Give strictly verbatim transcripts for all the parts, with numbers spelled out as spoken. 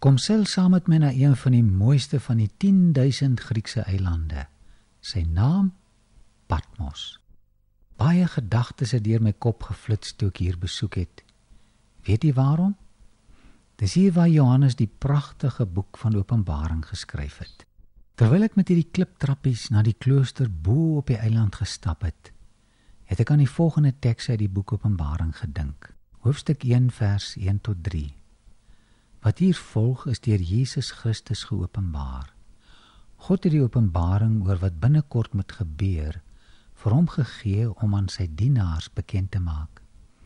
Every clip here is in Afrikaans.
Kom seil saam met my na een van die mooiste van die tienduisend Griekse eilande. Sy naam Patmos. Baie gedagtes het deur my kop geflits toe ek hier besoek het. Weet jy waarom? Dis hier waar Johannes die pragtige boek van Openbaring geskryf het. Terwyl ek met hierdie kliptrappies na die klooster bo op die eiland gestap het, het ek aan die volgende teks uit die boek Openbaring gedink. Hoofstuk een vers een tot drie. Wat hier volg is deur Jesus Christus geopenbaar. God het die openbaring oor wat binnekort moet gebeur vir hom gegee om aan sy dienaars bekend te maak.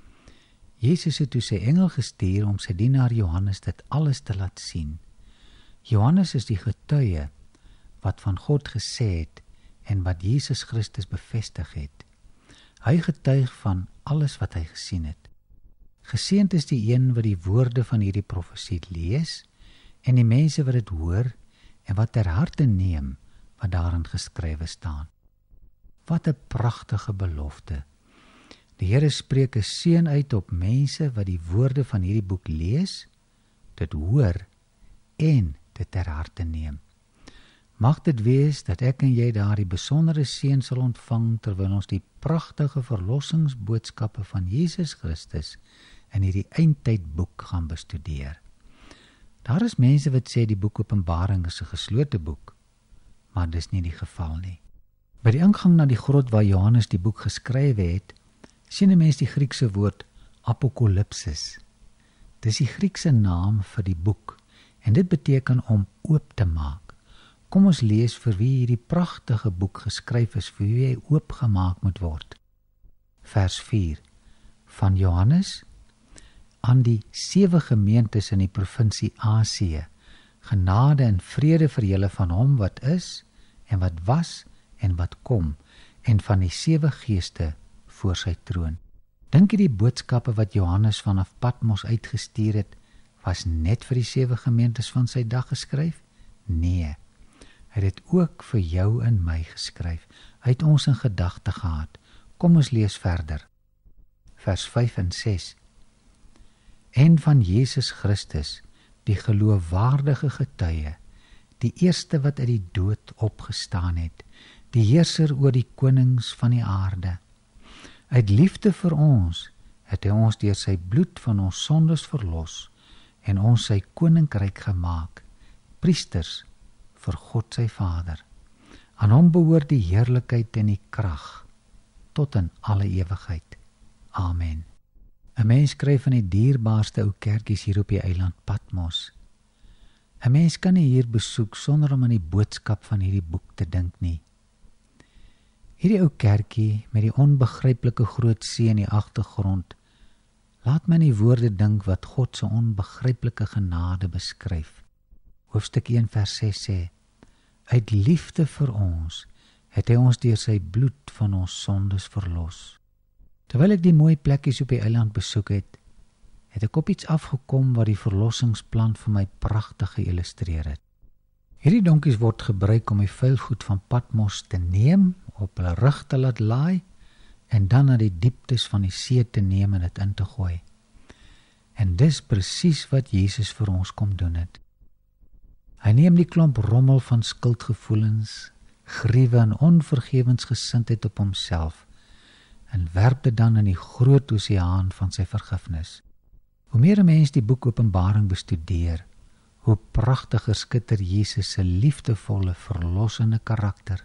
Jesus het toe sy engel gestuur om sy dienaar Johannes dit alles te laat sien. Johannes is die getuie wat van God gesê het en wat Jesus Christus bevestig het. Hy getuig van alles wat hy gesien het. Geseënd is die een wat die woorde van hierdie profesie lees en die mense wat dit hoor en wat ter harte neem wat daarin geskrywe staan. Wat 'n pragtige belofte. Die Here spreek 'n seën uit op mense wat die woorde van hierdie boek lees, dit hoor en dit ter harte neem. Mag dit wees dat ek en jy daardie besondere seën sal ontvang terwyl ons die pragtige verlossingsboodskappe van Jesus Christus in hierdie eindtydboek gaan bestudeer. Daar is mense wat sê die boek Openbaring is 'n geslote boek, maar dis nie die geval nie. By die ingang na die grot waar Johannes die boek geskrywe het, sien 'n mens die Griekse woord apokalypsis. Dis die Griekse naam vir die boek en dit beteken om oop te maak. Kom ons lees vir wie hierdie pragtige boek geskryf is, vir wie hy oopgemaak moet word. Vers vier. Van Johannes aan die sewe gemeentes in die provinsie Asië, genade en vrede vir julle van hom wat is en wat was en wat kom, en van die sewe geeste voor sy troon. Dink jy die boodskappe wat Johannes vanaf Patmos uitgestuur het, was net vir die sewe gemeentes van sy dag geskryf? Nee. Hy het dit ook vir jou en my geskryf. Hy het ons in gedagte gehad. Kom ons lees verder. Vers vyf en ses. En van Jesus Christus, die geloofwaardige getuie, die eerste wat uit die dood opgestaan het, die heerser oor die konings van die aarde. Uit liefde vir ons het hy ons deur sy bloed van ons sondes verlos en ons sy koninkryk gemaak, priesters vir God sy Vader. Aan hom behoort die heerlikheid en die krag tot in alle ewigheid. Amen. 'n Mens skryf van die dierbaarste ou kerkies hier op die eiland Patmos. 'n Mens kan nie hier besoek sonder om aan die boodskap van hierdie boek te dink nie. Hierdie ou kerkie met die onbegryplike groot see in die agtergrond laat my in die woorde dink wat God se onbegryplike genade beskryf. Hoofstuk een vers ses sê, uit liefde vir ons het hy ons deur sy bloed van ons sondes verlos. Terwyl ek die mooi plekkies op die eiland besoek het, het ek op iets afgekom wat die verlossingsplan vir my pragtig geïllustreer het. Hierdie donkies word gebruik om die vuilgoed van Patmos te neem, op hulle rug te laat laai en dan na die dieptes van die see te neem en dit in te gooi. En dis presies wat Jesus vir ons kom doen het. Hy neem die klomp rommel van skuldgevoelens, griewe en onvergewensgesindheid op homself en werp dit dan in die groot oseaan van sy vergifnis. Hoe meer 'n mens die boek Openbaring bestudeer, hoe pragtiger skitter Jesus se liefdevolle, verlossende karakter.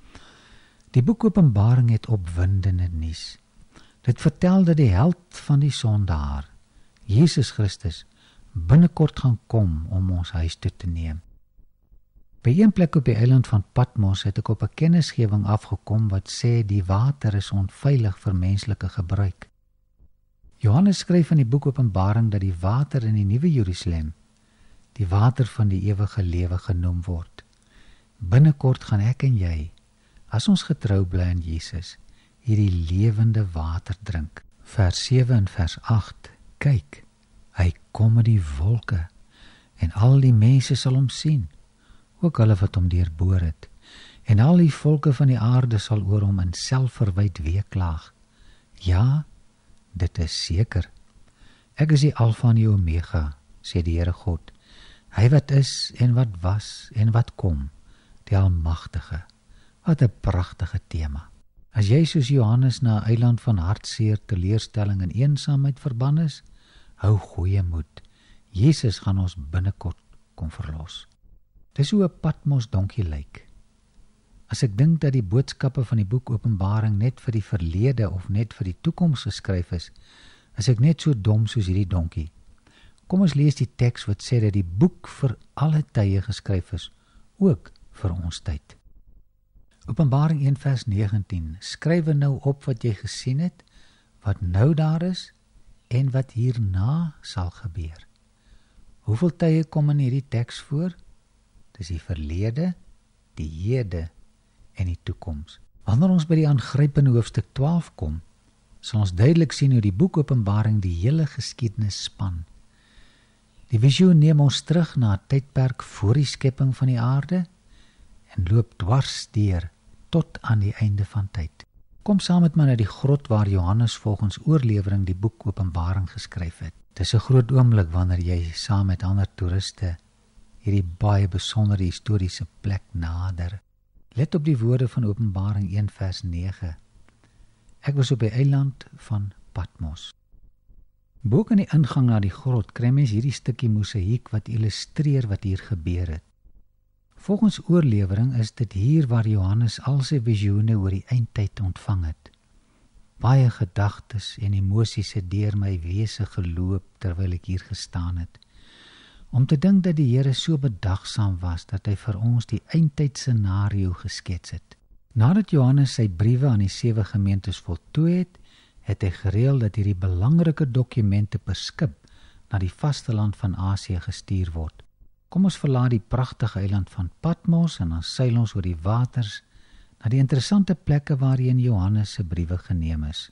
Die boek Openbaring het opwindende nuus. Dit vertel dat die held van die sondaar, Jesus Christus, binnekort gaan kom om ons huis toe te neem. By een plek op die eiland van Patmos het ek op 'n kennisgewing afgekom wat sê die water is onveilig vir menslike gebruik. Johannes skryf in die boek Openbaring dat die water in die Nuwe Jerusalem die water van die ewige lewe genoem word. Binnekort gaan ek en jy, as ons getrou bly aan Jesus, hierdie lewende water drink. Vers sewe en vers agt, kyk, hy kom met die wolke, en al die mense sal hom sien, ook hulle wat hom deurboor het, en al die volke van die aarde sal oor hom in selfverwyd weeklaag. Ja, dit is seker. Ek is die Alfa en die Omega, sê die Here God. Hy wat is en wat was en wat kom, die Almagtige. Wat 'n pragtige tema. As jy soos Johannes na 'n eiland van hartseer, teleurstelling en eensaamheid verban is, hou goeie moed. Jesus gaan ons binnekort kom verlos. Dis hoe 'n Patmos donkie lyk. As ek dink dat die boodskappe van die boek Openbaring net vir die verlede of net vir die toekoms geskryf is, is ek net so dom soos hierdie donkie. Kom ons lees die teks wat sê dat die boek vir alle tye geskryf is, ook vir ons tyd. Openbaring een vers negentien, skrywe nou op wat jy gesien het, wat nou daar is en wat hierna sal gebeur. Hoeveel tye kom in hierdie teks voor? Dis die verlede, die hede en die toekoms. Wanneer ons by die aangrypende hoofstuk twaalf kom, sal ons duidelik sien hoe die boek Openbaring die hele geskiedenis span. Die visioen neem ons terug na 'n tydperk voor die skepping van die aarde en loop dwars deur tot aan die einde van tyd. Kom saam met my na die grot waar Johannes volgens oorlewering die boek Openbaring geskryf het. Dis 'n groot oomblik wanneer jy saam met ander toeriste hierdie baie besondere historiese plek nader. Let op die woorde van Openbaring een vers nege. Ek was op die eiland van Patmos. Bo in die ingang na die grot kry mens hierdie stukkie mosaïek wat illustreer wat hier gebeur het. Volgens oorlewering is dit hier waar Johannes al sy visioene oor die eindtyd ontvang het. Baie gedagtes en emosies het deur my wese geloop terwyl ek hier gestaan het. Om te dink dat die Here so bedagsaam was dat hy vir ons die eindtyd scenario geskets het. Nadat Johannes sy briewe aan die sewe gemeentes voltooi het, het hy gereël dat hierdie belangrike dokumente per skip na die vasteland van Asië gestuur word. Kom ons verlaat die pragtige eiland van Patmos en dan seil ons oor die waters na die interessante plekke waarheen Johannes se briewe geneem is.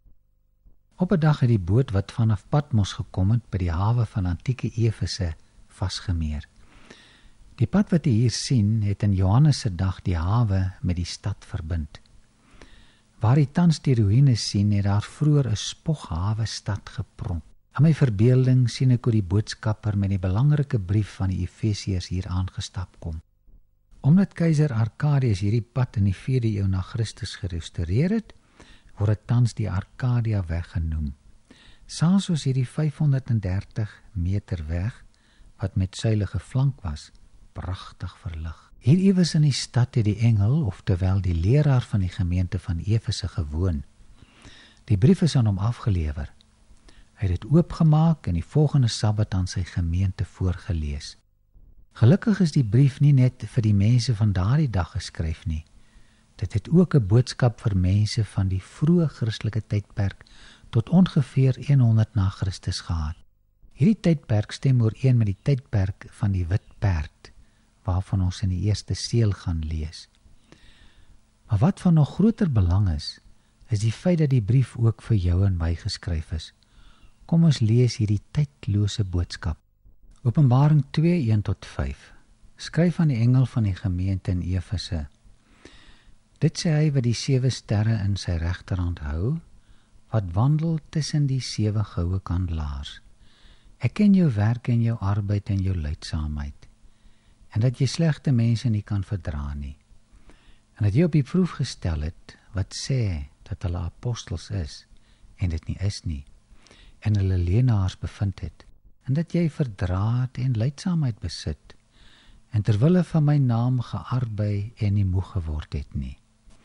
Op 'n dag het die boot wat vanaf Patmos gekom het by die hawe van antieke Efese vasgemeer. Die pad wat jy hier sien, het in Johannes se dag die hawe met die stad verbind. Waar jy tans die ruïnes sien, het daar vroeër 'n spoghawe stad gepronk. In my verbeelding sien ek hoe die boodskapper met die belangrike brief van die Efesiërs hier aangestap kom. Omdat keiser Arkadius hierdie pad in die vierde eeu na Christus gerestaureer het, word dit tans die Arcadia weg genoem. Saans was hierdie vyfhonderddertig meter weg, wat met seile geflank was, pragtig verlig. Hier iewers in die stad het die engel, oftewel die leraar van die gemeente van Efese gewoon. Die brief is aan hom afgelewer. Hy het dit oopgemaak en die volgende Sabbat aan sy gemeente voorgelees. Gelukkig is die brief nie net vir die mense van daardie dag geskryf nie. Dit het ook 'n boodskap vir mense van die vroeë Christelike tydperk tot ongeveer honderd na Christus gehad. Hierdie tydperk stem ooreen met die tydperk van die wit perd, waarvan ons in die eerste seël gaan lees. Maar wat van nog groter belang is, is die feit dat die brief ook vir jou en my geskryf is. Kom ons lees hierdie tydlose boodskap. Openbaring twee, een tot vyf. Skryf aan die engel van die gemeente in Efese. Dit sê hy wat die sewe sterre in sy regterhand hou, wat wandel tussen die sewe goue kandelaars. Ek ken jou werk en jou arbeid en jou lydsaamheid, en dat jy slegte mense nie kan verdra nie, en dat jy op die proef gestel het, wat sê dat hulle apostels is, en dit nie is nie, en hulle leenaars bevind het, en dat jy verdraad en lydsaamheid besit, en terwille van my naam gearbei en nie moeg geword het nie.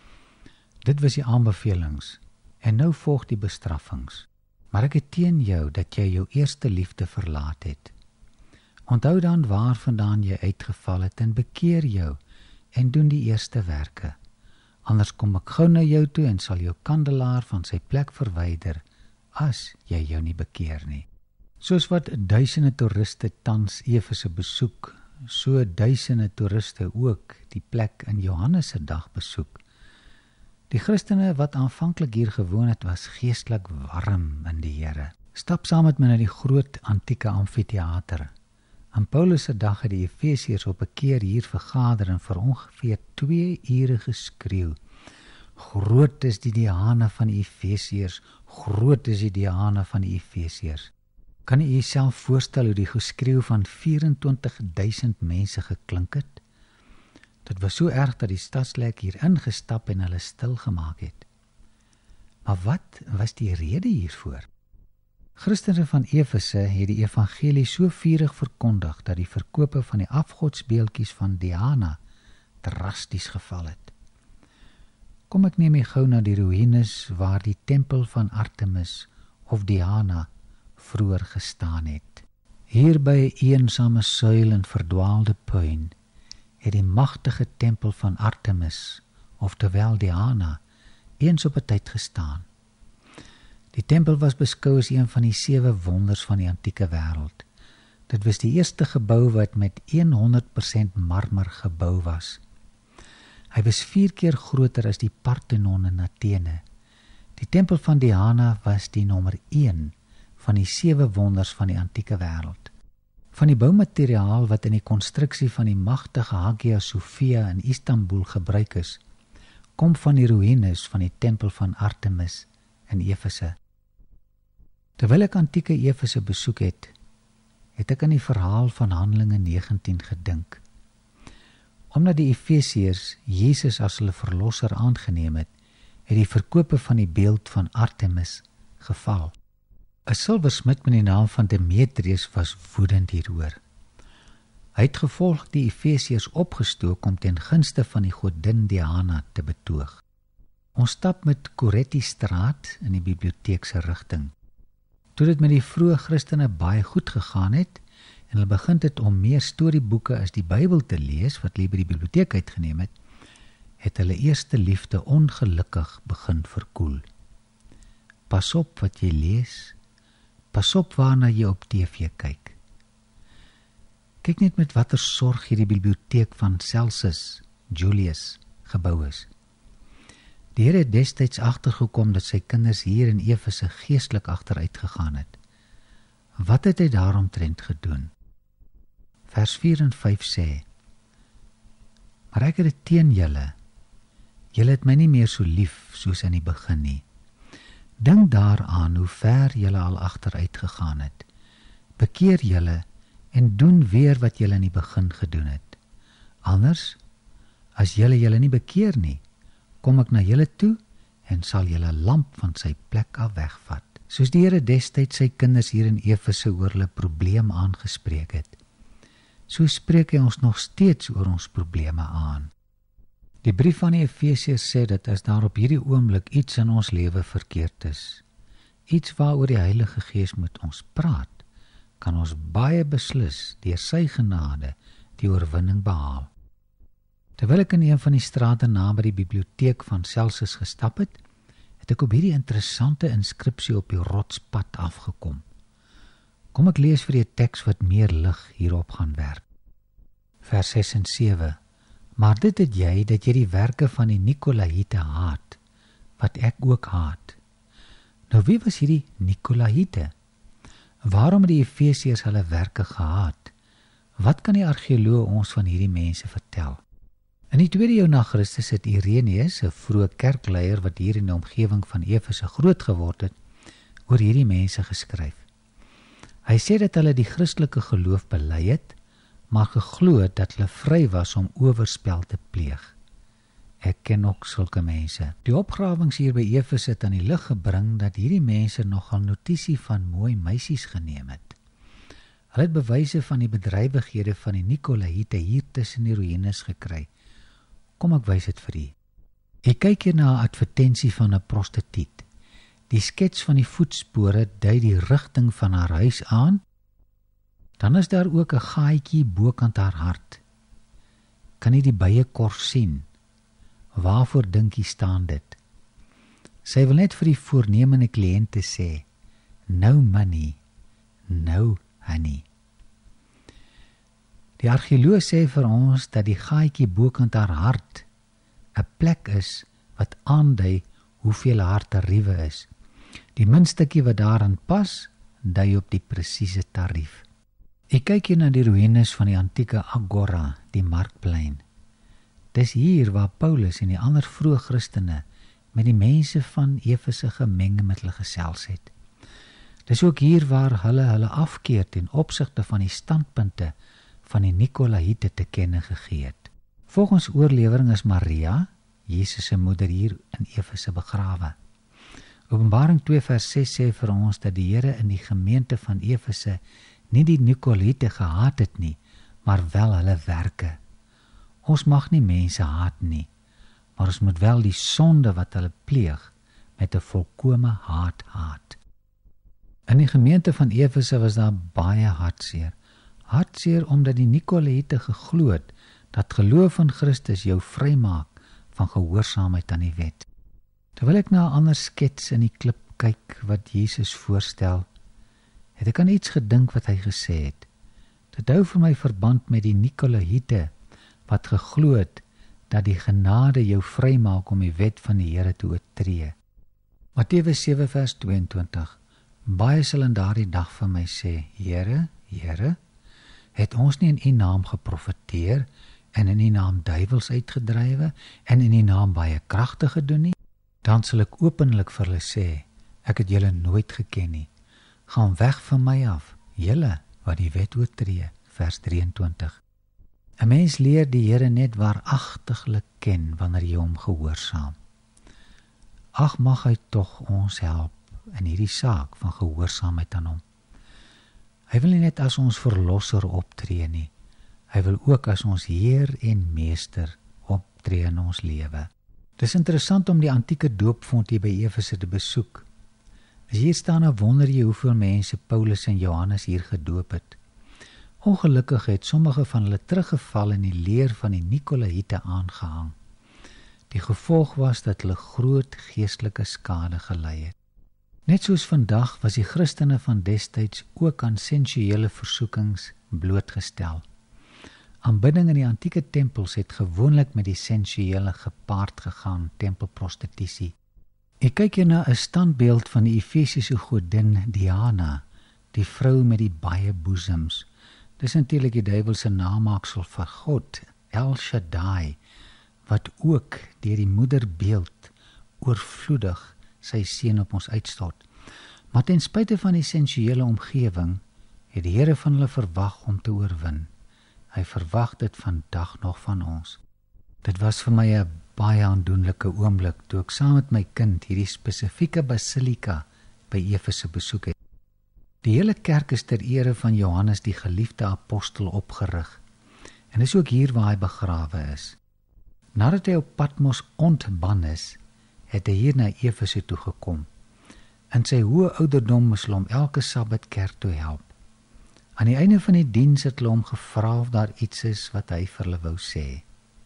Dit was die aanbevelings, en nou volg die bestraffings. Maar ek het teen jou dat jy jou eerste liefde verlaat het. Onthou dan waarvandaan jy uitgeval het en bekeer jou en doen die eerste werke. Anders kom ek gou na jou toe en sal jou kandelaar van sy plek verwyder, as jy jou nie bekeer nie. Soos wat duisende toeriste tans Efese besoek, so duisende toeriste ook die plek in Johannes se dag besoek. Die Christene wat aanvanklik hier gewoon het, was geestelik warm in die Here. Stap saam met my na die groot antieke amfitheater. Aan Paulus se dag het die Efesiërs op 'n keer hier vergader en vir ongeveer twee ure geskreeu. Groot is die Diana van die Efesiërs, groot is die Diana van die Efesiërs. Kan u jouself voorstel hoe die geskreeu van vyf-en-twintig duisend mense geklink het? Dit was so erg dat die stadslek hier ingestap en hulle stil gemaak het. Maar wat was die rede hiervoor? Christene van Efese het die evangelie so vurig verkondig dat die verkope van die afgodsbeeldjies van Diana drasties geval het. Kom ek neem u gou na die ruïnes waar die tempel van Artemis of Diana vroeër gestaan het. Hier by 'n eensame suil en verdwaalde puin het die magtige tempel van Artemis, oftewel Diana, eens op 'n tyd gestaan. Die tempel was beskou as een van die sewe wonders van die antieke wêreld. Dit was die eerste gebou wat met honderd persent marmer gebou was. Hy was vier keer groter as die Parthenon in Athene. Die tempel van Diana was die nommer een van die sewe wonders van die antieke wêreld. Van die boumateriaal wat in die konstruksie van die magtige Hagia Sophia in Istanbul gebruik is, kom van die ruïnes van die tempel van Artemis in Efese. Terwyl ek antieke Efese besoek het, het ek aan die verhaal van Handelinge negentien gedink. Omdat die Efesiërs Jesus as hulle verlosser aangeneem het, het die verkope van die beeld van Artemis geval. 'n Silversmid met die naam van Demetrius was woedend hieroor. Hy het gevolg die Efesiërs opgestook om ten gunste van die godin Diana te betoog. Ons stap met Coretti straat in die biblioteek se rigting. Toe dit met die vroeë Christene baie goed gegaan het en hulle begin het om meer storieboeke as die Bybel te lees wat hulle by die biblioteek uitgeneem het, het hulle eerste liefde ongelukkig begin verkoel. Pas op wat jy lees, pas op waarna jy op T V kyk. Kyk net met watter sorg hierdie biblioteek van Celsus Julius gebou is. Die Here het destyds agtergekom dat sy kinders hier in Efese geestelik agteruit gegaan het. Wat het hy daaromtrent gedoen? Vers vier en vyf sê: Maar ek het dit teen julle. Julle het my nie meer so lief soos in die begin nie. Dink daaraan hoe ver julle al agteruit gegaan het. Bekeer julle en doen weer wat julle in die begin gedoen het. Anders, as julle julle nie bekeer nie, kom ek na julle toe en sal julle lamp van sy plek af wegvat. Soos die Here destyds sy kinders hier in Efese oor hulle probleem aangespreek het, so spreek hy ons nog steeds oor ons probleme aan. Die brief van die Efesiërs sê dat as daar op hierdie oomblik iets in ons lewe verkeerd is, iets waaroor die Heilige Gees met ons praat, kan ons baie beslis deur sy genade die oorwinning behaal. Terwyl ek in een van die strate naby die biblioteek van Celsus gestap het, het ek op hierdie interessante inskripsie op die rotspad afgekom. Kom ek lees vir die teks wat meer lig hierop gaan werp. Vers ses en sewe. Maar dit het jy, dat jy die werke van die Nikolaïte haat, wat ek ook haat. Nou wie was hierdie Nikolaïte? Waarom het die Efesiërs hulle werke gehaat? Wat kan die argeoloog ons van hierdie mense vertel? In die tweede eeu na Christus het Ireneus, 'n vroeë kerkleier wat hier in die omgewing van Efese groot geword het, oor hierdie mense geskryf. Hy sê dat hulle die Christelike geloof bely het, maar geglo dat hulle vry was om oorspel te pleeg. Ek ken ook sulke mense. Die opgrawings hier by Efese het aan die lig gebring dat hierdie mense nogal notisie van mooi meisies geneem het. Hulle het bewyse van die bedrywighede van die Nikolaïte hier tussen die ruïnes gekry. Kom ek wys dit vir u. Ek kyk hier na 'n advertensie van 'n prostituut. Die skets van die voetspore dui die rigting van haar huis aan. Dan is daar ook 'n gaatjie bokant haar hart. Kan jy die beiekors sien? Waarvoor dink jy staan dit? Sy wil net vir die voornemende kliënte sê, no money, no honey. Die argeoloog sê vir ons dat die gaatjie bokant haar hart 'n plek is wat aandui hoeveel haar tariewe is. Die muntstukkie wat daarin pas, dui op die presiese tarief. Ek kyk hier na die ruïnes van die antieke Agora, die markplein. Dis hier waar Paulus en die ander vroeë Christene met die mense van Efese gemeng met hulle gesels het. Dis ook hier waar hulle hulle afkeer ten opsigte van die standpunte van die Nikolaïte te kenne gegee het. Volgens oorlewering is Maria, Jesus se moeder, hier in Efese begrawe. Openbaring twee vers ses sê vir ons dat die Here in die gemeente van Efese nie die Nikolaïte gehaat het nie, maar wel hulle werke. Ons mag nie mense haat nie, maar ons moet wel die sonde wat hulle pleeg met 'n volkome haat haat. In die gemeente van Efese was daar baie hartseer. Hartseer omdat die Nikolaïte geglo het dat geloof in Christus jou vrymaak van gehoorsaamheid aan die wet. Terwyl ek na 'n ander skets in die klip kyk wat Jesus voorstel, het ek aan iets gedink wat hy gesê het. Dit hou vir my verband met die Nikolaïte wat geglo het dat die genade jou vrymaak om die wet van die Here te oortree. Matteus sewe vers tweeëntwintig. Baie sal in daardie dag vir my sê, Here, Here, het ons nie in U naam geprofeteer en in U naam duiwels uitgedrywe en in U naam baie kragte gedoen nie? Dan sal ek openlik vir hulle sê, ek het julle nooit geken nie. Gaan weg van my af, julle wat die wet oortree, vers drieëntwintig. 'n Mens leer die Here net waaragtiglik ken wanneer jy hom gehoorsaam. Ag, mag hy tog ons help in hierdie saak van gehoorsaamheid aan hom. Hy wil nie net as ons verlosser optree nie, hy wil ook as ons Heer en Meester optree in ons lewe. Dit is interessant om die antieke doopvont hier by Efese te besoek. As hier staan, dan wonder jy hoeveel mense Paulus en Johannes hier gedoop het. Ongelukkig het sommige van hulle teruggeval in die leer van die Nikolaïte aangehang. Die gevolg was dat hulle groot geestelike skade gelei het. Net soos vandag was die Christene van destyds ook aan sensuele versoekings blootgestel. Aanbidding in die antieke tempels het gewoonlik met die sensuele gepaard gegaan, tempelprostitusie. Ek kyk hier na 'n standbeeld van die Efesiese godin Diana, die vrou met die baie boesems. Dis natuurlik die duiwelse namaaksel vir God, El Shaddai, wat ook deur die moederbeeld oorvloedig sy seën op ons uitstort. Maar ten spyte van die sensuele omgewing, het die Here van hulle verwag om te oorwin. Hy verwag dit vandag nog van ons. Dit was vir my 'n baie aandoenlike oomblik toe ek saam met my kind hierdie spesifieke basilika by Efese besoek het. Die hele kerk is ter ere van Johannes die geliefde apostel opgerig, en dis ook hier waar hy begrawe is. Nadat hy op Patmos ontban is, het hy hier na Efese toe gekom. In sy hoë ouderdom moes hulle hom elke Sabbat kerk toe help. Aan die einde van die diens het hulle hom gevra of daar iets is wat hy vir hulle wou sê.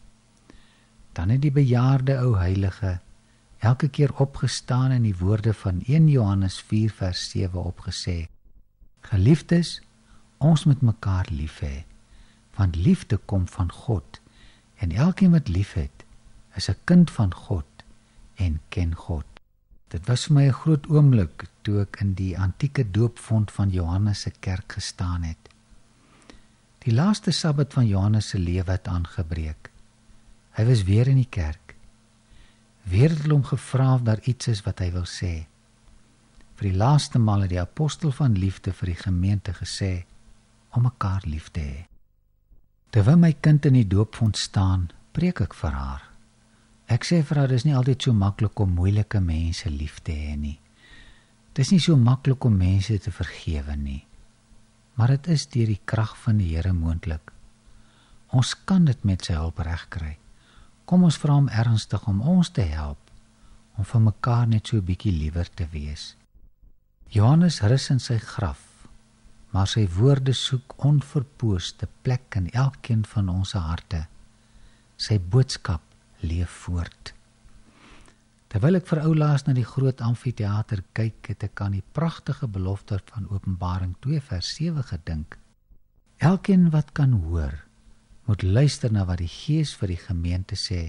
Dan het die bejaarde ou heilige elke keer opgestaan en die woorde van eerste Johannes vier vers sewe opgesê. Geliefdes, ons moet mekaar lief hê, want liefde kom van God, en elkeen wat lief het, is 'n kind van God en ken God. Dit was vir my 'n groot oomblik toe ek in die antieke doopvont van Johannes se kerk gestaan het. Die laaste Sabbat van Johannes se lewe het aangebreek. Hy was weer in die kerk. Weer het hulle hom gevra of daar iets is wat hy wil sê. Vir die laaste maal het die apostel van liefde vir die gemeente gesê om mekaar lief te hê. Terwyl my kind in die doopvont staan, preek ek vir haar. Ek sê vir haar, dis nie altyd so maklik om moeilike mense lief te hê nie. Dis nie so maklik om mense te vergewe nie. Maar dit is deur die krag van die Here moontlik. Ons kan dit met sy hulp regkry. Kom ons vra hom ernstig om ons te help, om vir mekaar net so 'n bietjie liewer te wees. Johannes rus in sy graf, maar sy woorde soek onverpooste plek in elkeen van ons harte. Sy boodskap leef voort. Terwyl ek vir oulaas na die groot amfitheater kyk, het ek aan die pragtige belofte van Openbaring twee vers sewe gedink. Elkeen wat kan hoor, moet luister na wat die Gees vir die gemeente sê.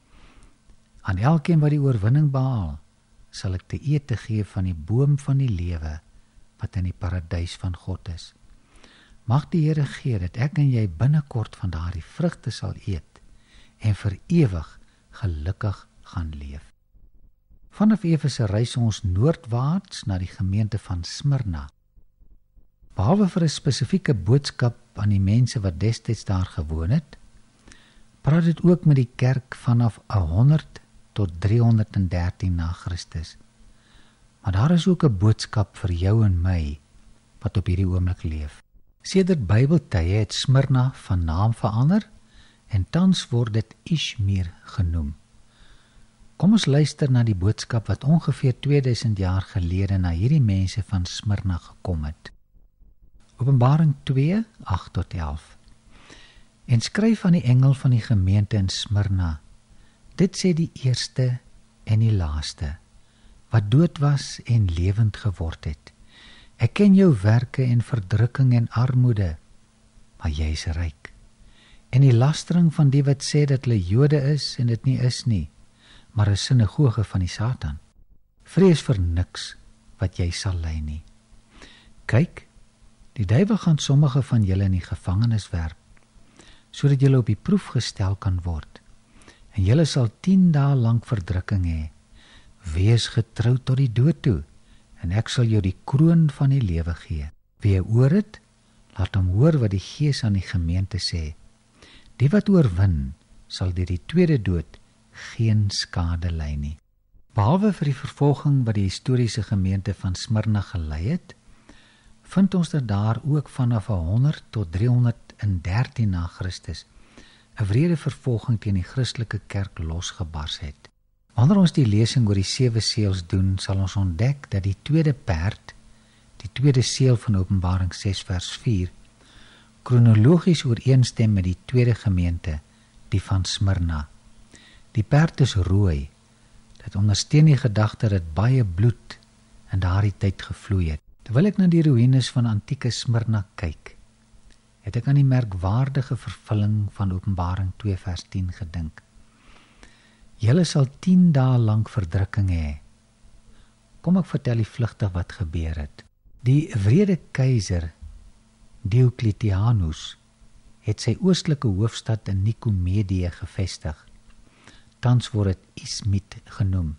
Aan elkeen wat die oorwinning behaal, sal ek te ete gee van die boom van die lewe, wat in die paradys van God is. Mag die Here gee dat ek en jy binnekort van daardie vrugte sal eet, en vir ewig gelukkig gaan leef. Vanaf Efese reis ons noordwaarts na die gemeente van Smyrna. Behalwe vir 'n spesifieke boodskap aan die mense wat destyds daar gewoon het, praat dit ook met die kerk vanaf honderd tot driehonderddertien na Christus. Maar daar is ook 'n boodskap vir jou en my, wat op hierdie oomblik leef. Sedert Bybeltye het Smyrna van naam verander, en tans word dit Izmir genoem. Kom ons luister na die boodskap wat ongeveer tweeduisend jaar gelede na hierdie mense van Smyrna gekom het. Openbaring twee, agt tot elf. En skryf aan die engel van die gemeente in Smyrna, dit sê die eerste en die laaste, wat dood was en lewend geword het. Ek ken jou werke en verdrukking en armoede, maar jy is ryk. En die lastering van die wat sê dat hulle Jode is en dit nie is nie, maar 'n sinagoge van die Satan. Vrees vir niks wat jy sal ly nie. Kyk, die duiwel gaan sommige van julle in die gevangenis werp, sodat julle op die proef gestel kan word, en julle sal tien dae lank verdrukking hê. Wees getrou tot die dood toe, en ek sal jou die kroon van die lewe gee. Wie 'n oor het, laat hom hoor wat die Gees aan die gemeente sê. Die wat oorwin, sal deur die tweede dood geen skade ly nie. Behalwe vir die vervolging wat die historiese gemeente van Smyrna gelei het, vind ons dat daar ook vanaf honderd tot driehonderddertien na Christus 'n wrede vervolging teen die Christelike kerk losgebars het. Wanneer ons die lesing oor die sewe seels doen, sal ons ontdek dat die tweede perd, die tweede seël van Openbaring ses vers vier, kronologies ooreenstem met die tweede gemeente, die van Smyrna. Die perd is rooi. Dit ondersteun die gedagte dat baie bloed in daardie tyd gevloei het. Terwyl ek na die ruïnes van antieke Smyrna kyk, het ek aan die merkwaardige vervulling van Openbaring twee vers tien gedink. Julle sal tien dae lank verdrukking hê. Kom ek vertel die vlugtig wat gebeur het. Die wrede keiser Diocletianus het sy oostelike hoofstad in Nikomedië gevestig. Tans word dit Izmir genoem.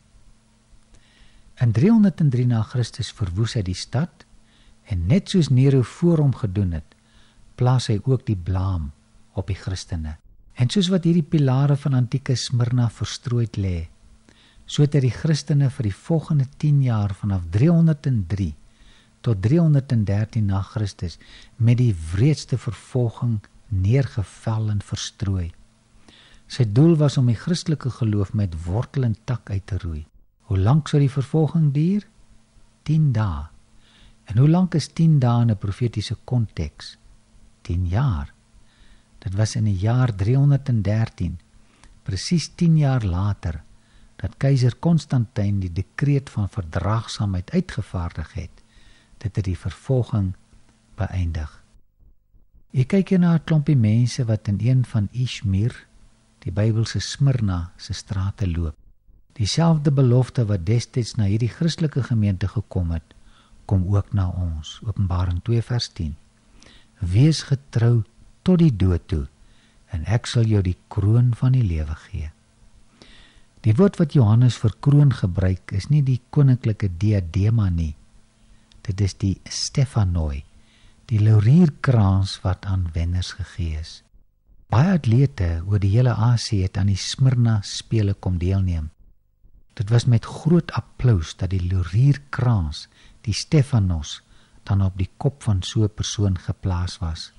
In driehonderddrie na Christus verwoes hy die stad, en net soos Nero voor hom gedoen het, plaas hy ook die blaam op die Christene. En soos wat hierdie pilare van antieke Smyrna verstrooid lê, so het hy die Christene vir die volgende tien jaar vanaf driehonderddrie tot driehonderddertien na Christus met die wreedste vervolging neergevel en verstrooi. Sy doel was om die Christelike geloof met wortel en tak uit te roei. Hoe lank sou die vervolging duur? Tien dae. En hoe lank is tien dae in 'n profetiese konteks? Tien jaar. Dit was in die jaar driehonderddertien, presies tien jaar later, dat keiser Konstantin die dekreet van verdraagsaamheid uitgevaardig het. Dit het die vervolging beëindig. Jy kyk hier na 'n klompie mense wat in een van Izmir, die Bybelse Smyrna, se strate loop. Dieselfde belofte wat destyds na hierdie Christelike gemeente gekom het, kom ook na ons. Openbaring twee vers tien. Wees getrou tot die dood toe, en ek sal jou die kroon van die lewe gee. Die woord wat Johannes vir kroon gebruik, is nie die koninklike diadema nie. Dit is die Stephanoi, die laurierkrans wat aan wenners gegee is. Baie atlete oor die hele Asië het aan die Smyrna spele kom deelneem. Dit was met groot applous dat die laurierkrans, die Stephanos, dan op die kop van so 'n persoon geplaas was.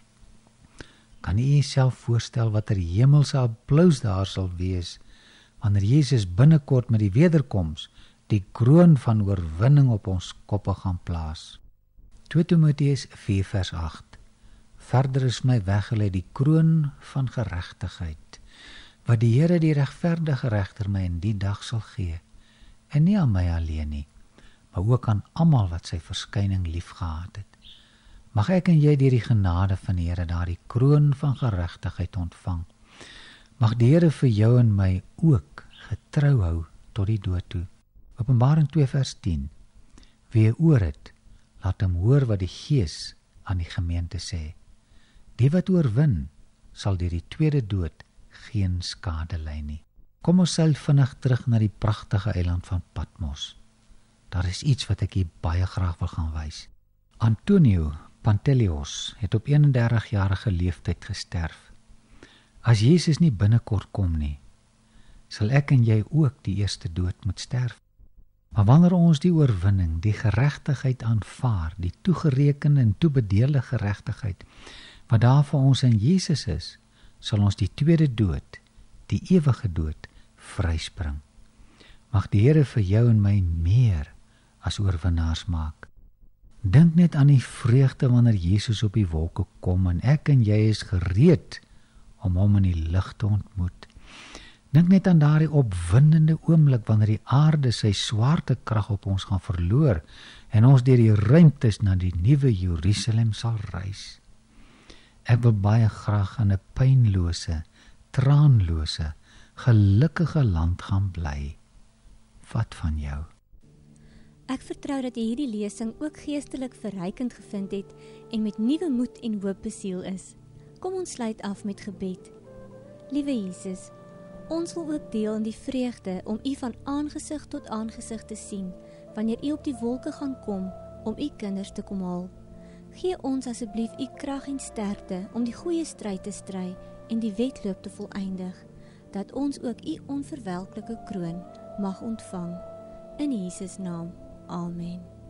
Kan u jouself voorstel wat 'n hemelse applous daar sal wees wanneer Jesus binnekort met die wederkoms die kroon van oorwinning op ons koppe gaan plaas? tweede Timoteus vier vers agt. Verder is my weggelê die kroon van geregtigheid, wat die Here die regverdige regter my in die dag sal gee, en nie aan my alleen nie, maar ook aan almal wat sy verskyning liefgehad het. Mag ek en jy deur die genade van die Here daardie kroon van geregtigheid ontvang. Mag die Here vir jou en my ook getrou hou tot die dood toe. Openbaring twee vers tien. Wie 'n oor het, laat hom hoor wat die Gees aan die gemeente sê. Die wat oorwin, sal deur die tweede dood geen skade ly nie. Kom ons seil vinnig terug na die pragtige eiland van Patmos. Daar is iets wat ek hier baie graag wil gaan wys. Antonio Pantelios het op eenendertig-jarige leeftyd gesterf. As Jesus nie binnekort kom nie, sal ek en jy ook die eerste dood moet sterf. Maar wanneer ons die oorwinning, die geregtigheid aanvaar, die toegerekende en toebedeelde geregtigheid, wat daar vir ons in Jesus is, sal ons die tweede dood, die ewige dood, vryspring. Mag die Here vir jou en my meer as oorwinnaars maak. Dink net aan die vreugde wanneer Jesus op die wolke kom en ek en jy is gereed om hom in die lig te ontmoet. Dink net aan daardie opwindende oomblik wanneer die aarde sy swaartekrag op ons gaan verloor en ons deur die ruimtes na die nuwe Jerusalem sal reis. Ek wil baie graag in 'n pynlose, traanlose, gelukkige land gaan bly. Wat van jou? Ek vertrou dat jy hierdie lesing ook geestelik verrykend gevind het en met nuwe moed en hoop besiel is. Kom ons sluit af met gebed. Liewe Jesus, ons wil ook deel in die vreugde om U van aangesig tot aangesig te sien, wanneer U op die wolke gaan kom om U kinders te kom haal. Gee ons asseblief U krag en sterkte om die goeie stryd te stry en die wedloop te volëindig, dat ons ook U onverwelklike kroon mag ontvang. In Jesus naam, amen.